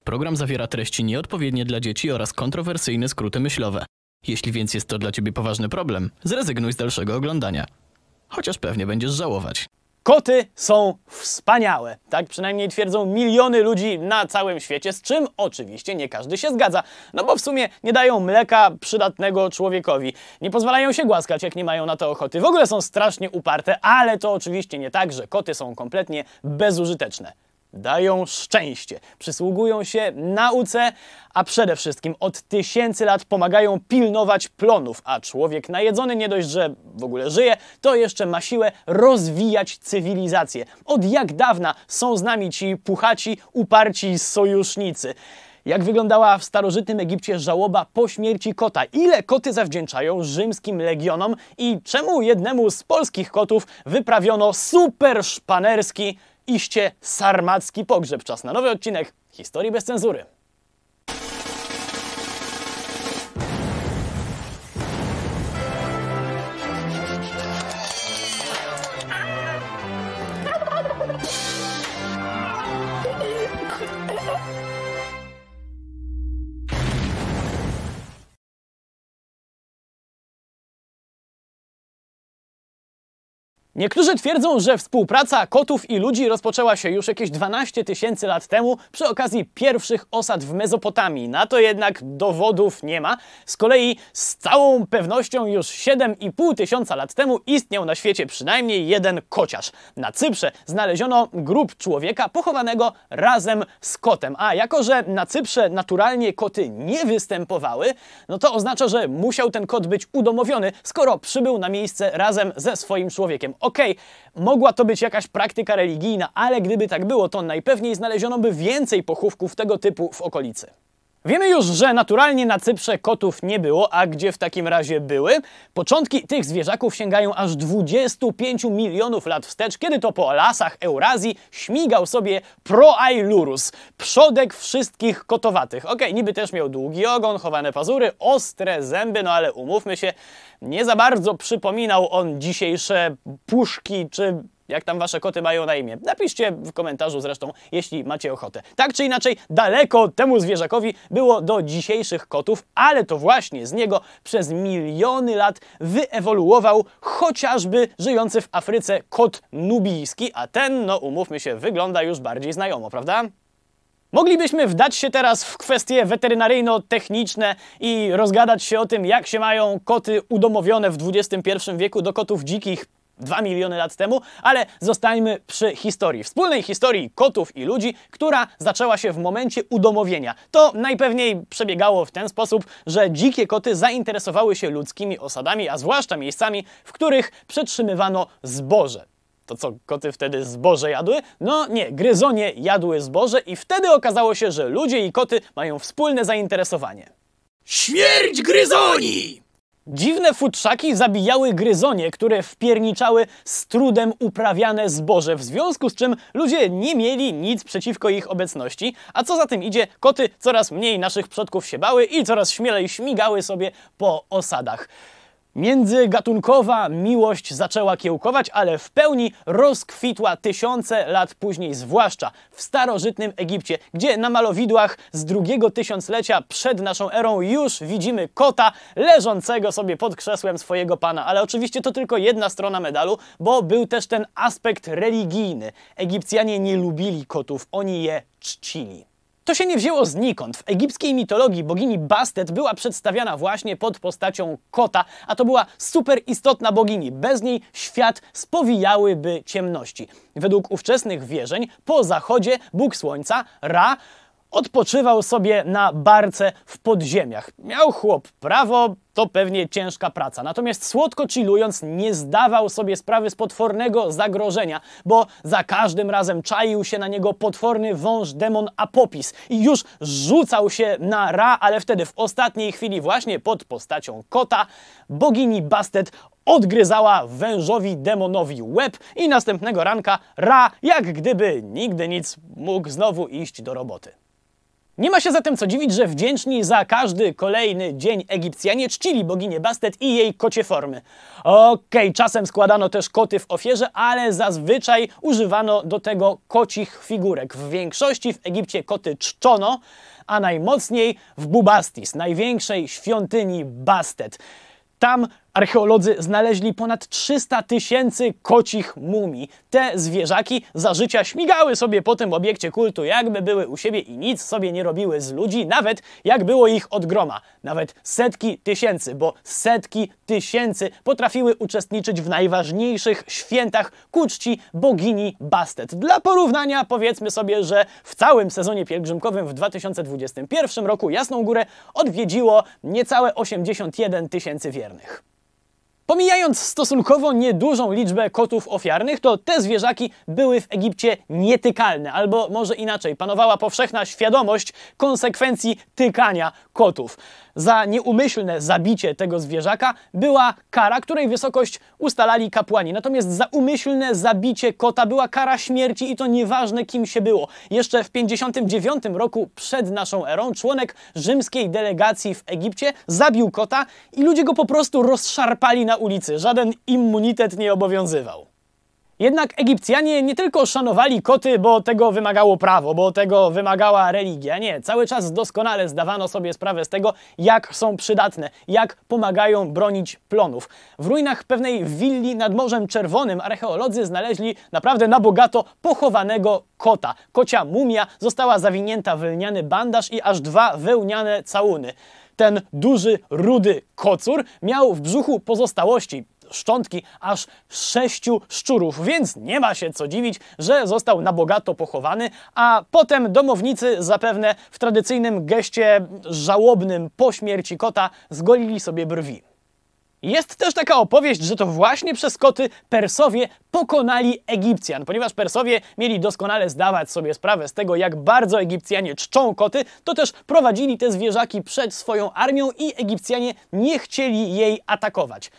Program zawiera treści nieodpowiednie dla dzieci oraz kontrowersyjne skróty myślowe. Jeśli więc jest to dla ciebie poważny problem, zrezygnuj z dalszego oglądania. Chociaż pewnie będziesz żałować. Koty są wspaniałe. Tak przynajmniej twierdzą miliony ludzi na całym świecie, z czym oczywiście nie każdy się zgadza. No bo w sumie nie dają mleka przydatnego człowiekowi. Nie pozwalają się głaskać, jak nie mają na to ochoty. W ogóle są strasznie uparte, ale to oczywiście nie tak, że koty są kompletnie bezużyteczne. Dają szczęście, przysługują się nauce, a przede wszystkim od tysięcy lat pomagają pilnować plonów, a człowiek najedzony nie dość, że w ogóle żyje, to jeszcze ma siłę rozwijać cywilizację. Od jak dawna są z nami ci puchaci, uparci sojusznicy? Jak wyglądała w starożytnym Egipcie żałoba po śmierci kota? Ile koty zawdzięczają rzymskim legionom? I czemu jednemu z polskich kotów wyprawiono super szpanerski, iście sarmacki pogrzeb? Czas na nowy odcinek Historii bez cenzury. Niektórzy twierdzą, że współpraca kotów i ludzi rozpoczęła się już jakieś 12 tysięcy lat temu przy okazji pierwszych osad w Mezopotamii. Na to jednak dowodów nie ma. Z kolei z całą pewnością już 7,5 tysiąca lat temu istniał na świecie przynajmniej jeden kociarz. Na Cyprze znaleziono grób człowieka pochowanego razem z kotem. A jako że na Cyprze naturalnie koty nie występowały, no to oznacza, że musiał ten kot być udomowiony, skoro przybył na miejsce razem ze swoim człowiekiem. Okej, mogła to być jakaś praktyka religijna, ale gdyby tak było, to najpewniej znaleziono by więcej pochówków tego typu w okolicy. Wiemy już, że naturalnie na Cyprze kotów nie było, a gdzie w takim razie były? Początki tych zwierzaków sięgają aż 25 milionów lat wstecz, kiedy to po lasach Eurazji śmigał sobie Proailurus, przodek wszystkich kotowatych. Okej, niby też miał długi ogon, chowane pazury, ostre zęby, no ale umówmy się, nie za bardzo przypominał on dzisiejsze puszki czy... Jak tam wasze koty mają na imię? Napiszcie w komentarzu zresztą, jeśli macie ochotę. Tak czy inaczej, daleko temu zwierzakowi było do dzisiejszych kotów, ale to właśnie z niego przez miliony lat wyewoluował chociażby żyjący w Afryce kot nubijski, a ten, no umówmy się, wygląda już bardziej znajomo, prawda? Moglibyśmy wdać się teraz w kwestie weterynaryjno-techniczne i rozgadać się o tym, jak się mają koty udomowione w XXI wieku do kotów dzikich 2 miliony lat temu, ale zostańmy przy historii. Wspólnej historii kotów i ludzi, która zaczęła się w momencie udomowienia. To najpewniej przebiegało w ten sposób, że dzikie koty zainteresowały się ludzkimi osadami, a zwłaszcza miejscami, w których przetrzymywano zboże. To co, koty wtedy zboże jadły? No nie, gryzonie jadły zboże i wtedy okazało się, że ludzie i koty mają wspólne zainteresowanie. Śmierć gryzoni! Dziwne futrzaki zabijały gryzonie, które wpierniczały z trudem uprawiane zboże, w związku z czym ludzie nie mieli nic przeciwko ich obecności, a co za tym idzie, koty coraz mniej naszych przodków się bały i coraz śmielej śmigały sobie po osadach. Międzygatunkowa miłość zaczęła kiełkować, ale w pełni rozkwitła tysiące lat później, zwłaszcza w starożytnym Egipcie, gdzie na malowidłach z drugiego tysiąclecia przed naszą erą już widzimy kota leżącego sobie pod krzesłem swojego pana. Ale oczywiście to tylko jedna strona medalu, bo był też ten aspekt religijny. Egipcjanie nie lubili kotów, oni je czcili. To się nie wzięło znikąd. W egipskiej mitologii bogini Bastet była przedstawiana właśnie pod postacią kota, a to była super istotna bogini. Bez niej świat spowijałyby ciemności. Według ówczesnych wierzeń po zachodzie Bóg Słońca, Ra, odpoczywał sobie na barce w podziemiach. Miał chłop prawo, to pewnie ciężka praca. Natomiast słodko chillując nie zdawał sobie sprawy z potwornego zagrożenia, bo za każdym razem czaił się na niego potworny wąż demon Apopis i już rzucał się na Ra, ale wtedy w ostatniej chwili właśnie pod postacią kota bogini Bastet odgryzała wężowi demonowi łeb i następnego ranka Ra, jak gdyby nigdy nic, mógł znowu iść do roboty. Nie ma się zatem co dziwić, że wdzięczni za każdy kolejny dzień Egipcjanie czcili boginię Bastet i jej kocie formy. Okej, czasem składano też koty w ofierze, ale zazwyczaj używano do tego kocich figurek. W większości w Egipcie koty czczono, a najmocniej w Bubastis, największej świątyni Bastet. Tam archeolodzy znaleźli ponad 300 000 kocich mumii. Te zwierzaki za życia śmigały sobie po tym obiekcie kultu, jakby były u siebie i nic sobie nie robiły z ludzi, nawet jak było ich od groma. Nawet setki tysięcy, bo setki tysięcy potrafiły uczestniczyć w najważniejszych świętach ku czci bogini Bastet. Dla porównania powiedzmy sobie, że w całym sezonie pielgrzymkowym w 2021 roku Jasną Górę odwiedziło niecałe 81 000 wiernych. Pomijając stosunkowo niedużą liczbę kotów ofiarnych, to te zwierzaki były w Egipcie nietykalne, albo może inaczej, panowała powszechna świadomość konsekwencji tykania kotów. Za nieumyślne zabicie tego zwierzaka była kara, której wysokość ustalali kapłani. Natomiast za umyślne zabicie kota była kara śmierci i to nieważne kim się było. Jeszcze w 59 roku przed naszą erą członek rzymskiej delegacji w Egipcie zabił kota i ludzie go po prostu rozszarpali na ulicy. Żaden immunitet nie obowiązywał. Jednak Egipcjanie nie tylko szanowali koty, bo tego wymagało prawo, bo tego wymagała religia. Nie, cały czas doskonale zdawano sobie sprawę z tego, jak są przydatne, jak pomagają bronić plonów. W ruinach pewnej willi nad Morzem Czerwonym archeolodzy znaleźli naprawdę na bogato pochowanego kota. Kocia mumia została zawinięta w lniany bandaż i aż 2 wełniane całuny. Ten duży, rudy kocur miał w brzuchu pozostałości, szczątki aż 6 szczurów, więc nie ma się co dziwić, że został na bogato pochowany, a potem domownicy zapewne w tradycyjnym geście żałobnym po śmierci kota zgolili sobie brwi. Jest też taka opowieść, że to właśnie przez koty Persowie pokonali Egipcjan. Ponieważ Persowie mieli doskonale zdawać sobie sprawę z tego, jak bardzo Egipcjanie czczą koty, to też prowadzili te zwierzaki przed swoją armią i Egipcjanie nie chcieli jej atakować.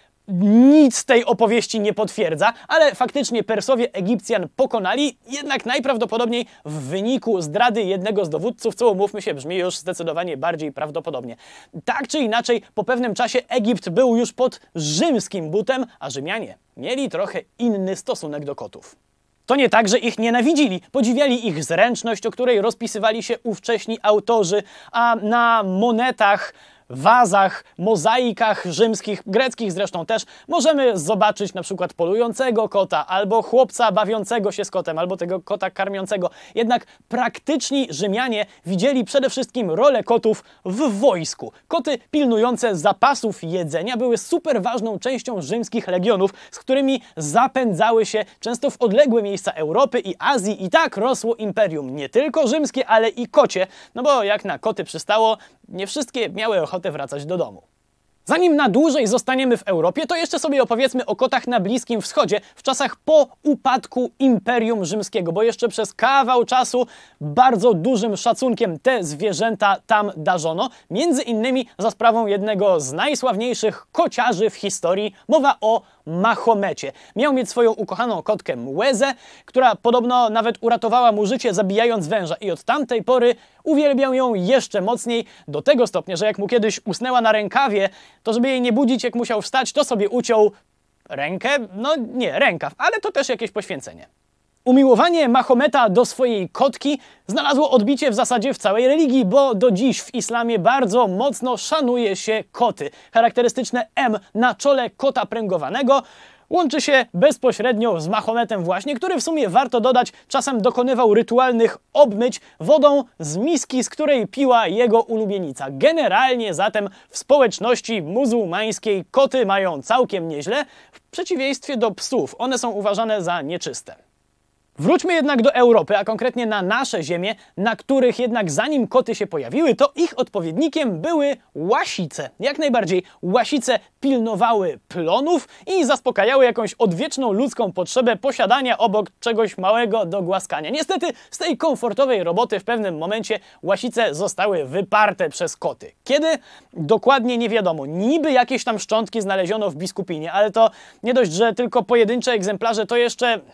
Nic tej opowieści nie potwierdza, ale faktycznie Persowie Egipcjan pokonali, jednak najprawdopodobniej w wyniku zdrady jednego z dowódców, co umówmy się, brzmi już zdecydowanie bardziej prawdopodobnie. Tak czy inaczej, po pewnym czasie Egipt był już pod rzymskim butem, a Rzymianie mieli trochę inny stosunek do kotów. To nie tak, że ich nienawidzili, podziwiali ich zręczność, o której rozpisywali się ówcześni autorzy, a na monetach, wazach, mozaikach rzymskich, greckich zresztą też, możemy zobaczyć na przykład polującego kota, albo chłopca bawiącego się z kotem, albo tego kota karmiącego. Jednak praktyczni Rzymianie widzieli przede wszystkim rolę kotów w wojsku. Koty pilnujące zapasów jedzenia były super ważną częścią rzymskich legionów, z którymi zapędzały się często w odległe miejsca Europy i Azji i tak rosło imperium. Nie tylko rzymskie, ale i kocie, no bo jak na koty przystało, nie wszystkie miały ochotę wracać do domu. Zanim na dłużej zostaniemy w Europie, to jeszcze sobie opowiedzmy o kotach na Bliskim Wschodzie w czasach po upadku Imperium Rzymskiego, bo jeszcze przez kawał czasu bardzo dużym szacunkiem te zwierzęta tam darzono, między innymi za sprawą jednego z najsławniejszych kociarzy w historii, mowa o Mahomecie. Miał mieć swoją ukochaną kotkę Muezę, która podobno nawet uratowała mu życie, zabijając węża, i od tamtej pory uwielbiał ją jeszcze mocniej, do tego stopnia, że jak mu kiedyś usnęła na rękawie, to żeby jej nie budzić, jak musiał wstać, to sobie uciął rękę, no nie, rękaw, ale to też jakieś poświęcenie. Umiłowanie Mahometa do swojej kotki znalazło odbicie w zasadzie w całej religii, bo do dziś w islamie bardzo mocno szanuje się koty. Charakterystyczne M na czole kota pręgowanego łączy się bezpośrednio z Mahometem właśnie, który w sumie, warto dodać, czasem dokonywał rytualnych obmyć wodą z miski, z której piła jego ulubienica. Generalnie zatem w społeczności muzułmańskiej koty mają całkiem nieźle, w przeciwieństwie do psów. One są uważane za nieczyste. Wróćmy jednak do Europy, a konkretnie na nasze ziemie, na których jednak zanim koty się pojawiły, to ich odpowiednikiem były łasice. Jak najbardziej łasice pilnowały plonów i zaspokajały jakąś odwieczną ludzką potrzebę posiadania obok czegoś małego do głaskania. Niestety z tej komfortowej roboty w pewnym momencie łasice zostały wyparte przez koty. Kiedy? Dokładnie nie wiadomo. Niby jakieś tam szczątki znaleziono w Biskupinie, ale to nie dość, że tylko pojedyncze egzemplarze, to jeszcze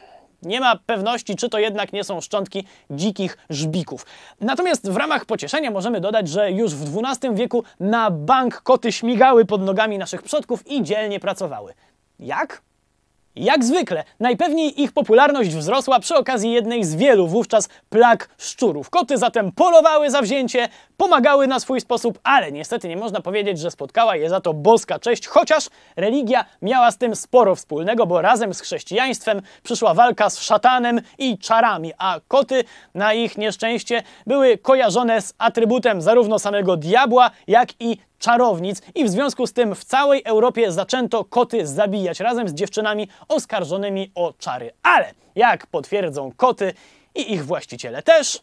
nie ma pewności, czy to jednak nie są szczątki dzikich żbików. Natomiast w ramach pocieszenia możemy dodać, że już w XII wieku na bank koty śmigały pod nogami naszych przodków i dzielnie pracowały. Jak? Jak zwykle, najpewniej ich popularność wzrosła przy okazji jednej z wielu wówczas plag szczurów. Koty zatem polowały zawzięcie, pomagały na swój sposób, ale niestety nie można powiedzieć, że spotkała je za to boska cześć, chociaż religia miała z tym sporo wspólnego, bo razem z chrześcijaństwem przyszła walka z szatanem i czarami, a koty na ich nieszczęście były kojarzone z atrybutem zarówno samego diabła, jak i czarownic i w związku z tym w całej Europie zaczęto koty zabijać razem z dziewczynami oskarżonymi o czary. Ale jak potwierdzą koty i ich właściciele też,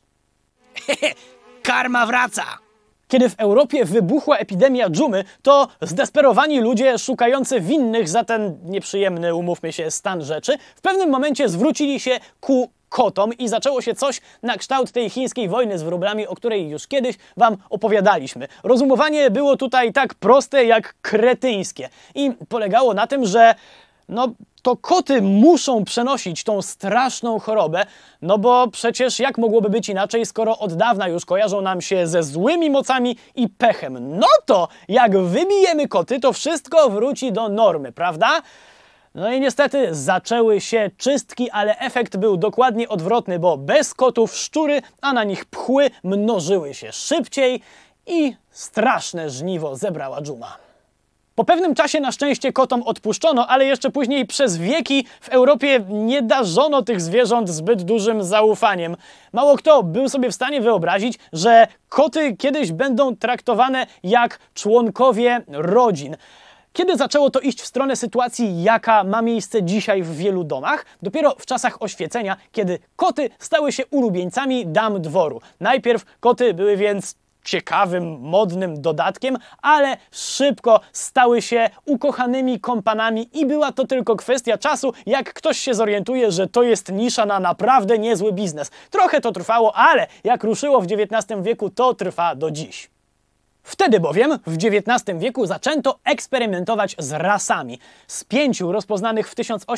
Karma wraca! kiedy w Europie wybuchła epidemia dżumy, to zdesperowani ludzie szukający winnych za ten nieprzyjemny, umówmy się, stan rzeczy, w pewnym momencie zwrócili się ku kotom i zaczęło się coś na kształt tej chińskiej wojny z wróblami, o której już kiedyś wam opowiadaliśmy. Rozumowanie było tutaj tak proste jak kretyńskie i polegało na tym, że to koty muszą przenosić tą straszną chorobę, no bo przecież jak mogłoby być inaczej, skoro od dawna już kojarzą nam się ze złymi mocami i pechem. No to jak wybijemy koty, to wszystko wróci do normy, prawda? No i niestety zaczęły się czystki, ale efekt był dokładnie odwrotny, bo bez kotów szczury, a na nich pchły mnożyły się szybciej i straszne żniwo zebrała dżuma. Po pewnym czasie na szczęście kotom odpuszczono, ale jeszcze później przez wieki w Europie nie darzono tych zwierząt zbyt dużym zaufaniem. Mało kto był sobie w stanie wyobrazić, że koty kiedyś będą traktowane jak członkowie rodzin. Kiedy zaczęło to iść w stronę sytuacji, jaka ma miejsce dzisiaj w wielu domach? Dopiero w czasach oświecenia, kiedy koty stały się ulubieńcami dam dworu. Najpierw koty były więc ciekawym, modnym dodatkiem, ale szybko stały się ukochanymi kompanami i była to tylko kwestia czasu, jak ktoś się zorientuje, że to jest nisza na naprawdę niezły biznes. Trochę to trwało, ale jak ruszyło w XIX wieku, to trwa do dziś. Wtedy bowiem, w XIX wieku, zaczęto eksperymentować z rasami. Z 5 rozpoznanych w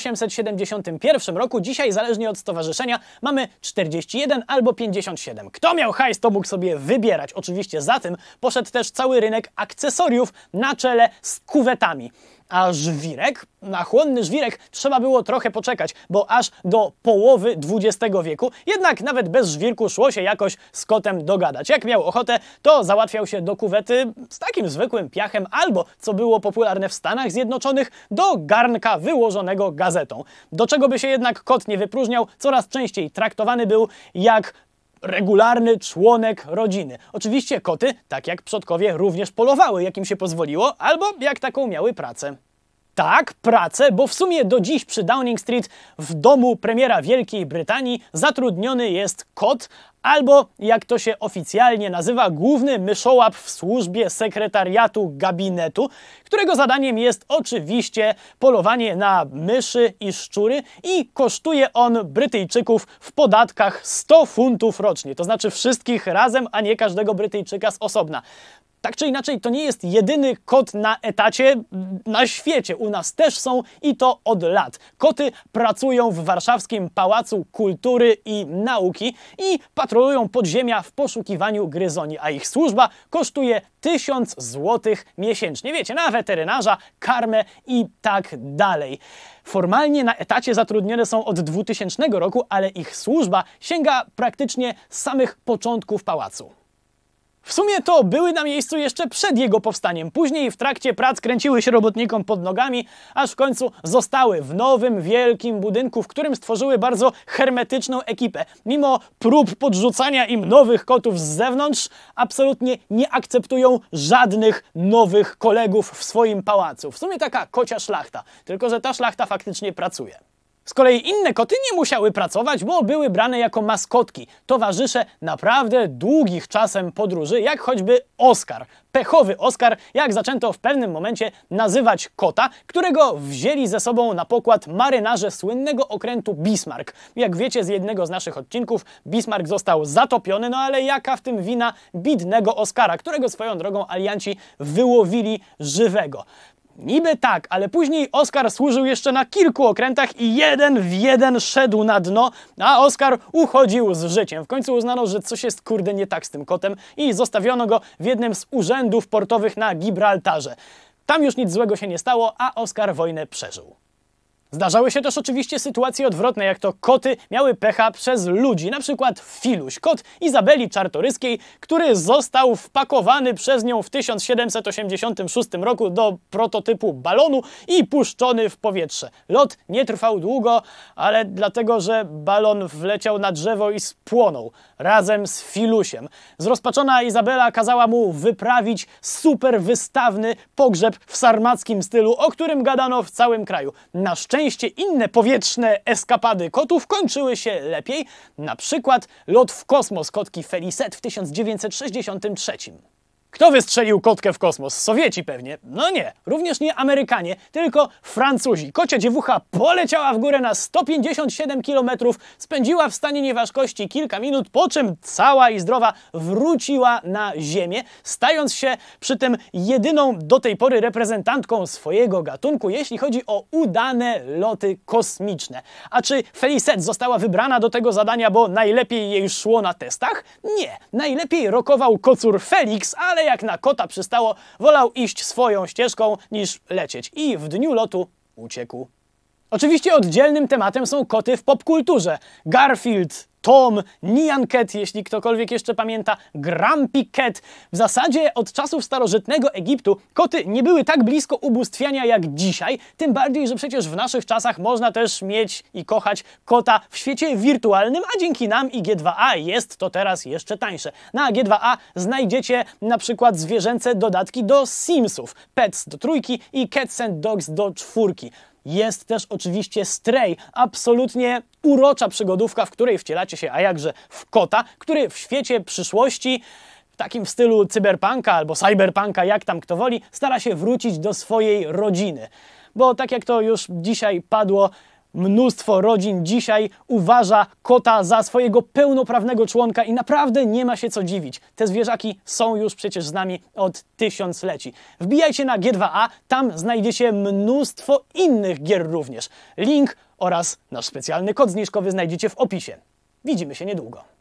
1871 roku, dzisiaj zależnie od stowarzyszenia mamy 41 albo 57. Kto miał hajs, to mógł sobie wybierać. Oczywiście za tym poszedł też cały rynek akcesoriów na czele z kuwetami. A żwirek, na chłonny żwirek trzeba było trochę poczekać, bo aż do połowy XX wieku, jednak nawet bez żwirku szło się jakoś z kotem dogadać. Jak miał ochotę, to załatwiał się do kuwety z takim zwykłym piachem albo, co było popularne w Stanach Zjednoczonych, do garnka wyłożonego gazetą. Do czego by się jednak kot nie wypróżniał, coraz częściej traktowany był jak regularny członek rodziny. Oczywiście koty, tak jak przodkowie, również polowały, jak im się pozwoliło, albo jak taką miały pracę. Tak, pracę, bo w sumie do dziś przy Downing Street w domu premiera Wielkiej Brytanii zatrudniony jest kot, albo jak to się oficjalnie nazywa, główny myszołap w służbie sekretariatu gabinetu, którego zadaniem jest oczywiście polowanie na myszy i szczury i kosztuje on Brytyjczyków w podatkach 100 funtów rocznie, to znaczy wszystkich razem, a nie każdego Brytyjczyka z osobna. Tak czy inaczej, to nie jest jedyny kot na etacie na świecie. U nas też są i to od lat. Koty pracują w warszawskim Pałacu Kultury i Nauki i patrolują podziemia w poszukiwaniu gryzoni, a ich służba kosztuje 1000 zł miesięcznie. Wiecie, na weterynarza, karmę i tak dalej. Formalnie na etacie zatrudnione są od 2000 roku, ale ich służba sięga praktycznie z samych początków pałacu. W sumie to były na miejscu jeszcze przed jego powstaniem. Później w trakcie prac kręciły się robotnikom pod nogami, aż w końcu zostały w nowym, wielkim budynku, w którym stworzyły bardzo hermetyczną ekipę. Mimo prób podrzucania im nowych kotów z zewnątrz, absolutnie nie akceptują żadnych nowych kolegów w swoim pałacu. W sumie taka kocia szlachta, tylko że ta szlachta faktycznie pracuje. Z kolei inne koty nie musiały pracować, bo były brane jako maskotki, towarzysze naprawdę długich czasem podróży, jak choćby Oskar. Pechowy Oskar, jak zaczęto w pewnym momencie nazywać kota, którego wzięli ze sobą na pokład marynarze słynnego okrętu Bismarck. Jak wiecie z jednego z naszych odcinków, Bismarck został zatopiony, no ale jaka w tym wina biednego Oskara, którego swoją drogą alianci wyłowili żywego. Niby tak, ale później Oskar służył jeszcze na kilku okrętach i jeden w jeden szedł na dno, a Oskar uchodził z życiem. W końcu uznano, że coś jest kurde nie tak z tym kotem i zostawiono go w jednym z urzędów portowych na Gibraltarze. Tam już nic złego się nie stało, a Oskar wojnę przeżył. Zdarzały się też oczywiście sytuacje odwrotne, jak to koty miały pecha przez ludzi, na przykład Filuś, kot Izabeli Czartoryskiej, który został wpakowany przez nią w 1786 roku do prototypu balonu i puszczony w powietrze. Lot nie trwał długo, ale dlatego, że balon wleciał na drzewo i spłonął razem z Filusiem. Zrozpaczona Izabela kazała mu wyprawić super wystawny pogrzeb w sarmackim stylu, o którym gadano w całym kraju. Na szczęście inne powietrzne eskapady kotów kończyły się lepiej, na przykład lot w kosmos kotki Felicette w 1963. Kto wystrzelił kotkę w kosmos? Sowieci pewnie. No nie, również nie Amerykanie, tylko Francuzi. Kocia dziewucha poleciała w górę na 157 km, spędziła w stanie nieważkości kilka minut, po czym cała i zdrowa wróciła na ziemię, stając się przy tym jedyną do tej pory reprezentantką swojego gatunku, jeśli chodzi o udane loty kosmiczne. A czy Felicette została wybrana do tego zadania, bo najlepiej jej szło na testach? Nie. Najlepiej rokował kocur Felix, ale jak na kota przystało, wolał iść swoją ścieżką niż lecieć i w dniu lotu uciekł. Oczywiście oddzielnym tematem są koty w popkulturze. Garfield, Tom, Nyan Cat, jeśli ktokolwiek jeszcze pamięta, Grumpy Cat. W zasadzie od czasów starożytnego Egiptu koty nie były tak blisko ubóstwiania jak dzisiaj, tym bardziej, że przecież w naszych czasach można też mieć i kochać kota w świecie wirtualnym, a dzięki nam i G2A jest to teraz jeszcze tańsze. Na G2A znajdziecie na przykład zwierzęce dodatki do Simsów, Pets do 3 i Cats and Dogs do 4. Jest też oczywiście Stray, absolutnie urocza przygodówka, w której wcielacie się, a jakże w kota, który w świecie przyszłości, w takim stylu cyberpunka albo cyberpunka, jak tam kto woli, stara się wrócić do swojej rodziny. Bo tak jak to już dzisiaj padło, mnóstwo rodzin dzisiaj uważa kota za swojego pełnoprawnego członka i naprawdę nie ma się co dziwić. Te zwierzaki są już przecież z nami od tysiącleci. Wbijajcie na G2A, tam znajdziecie mnóstwo innych gier również. Link oraz nasz specjalny kod zniżkowy znajdziecie w opisie. Widzimy się niedługo.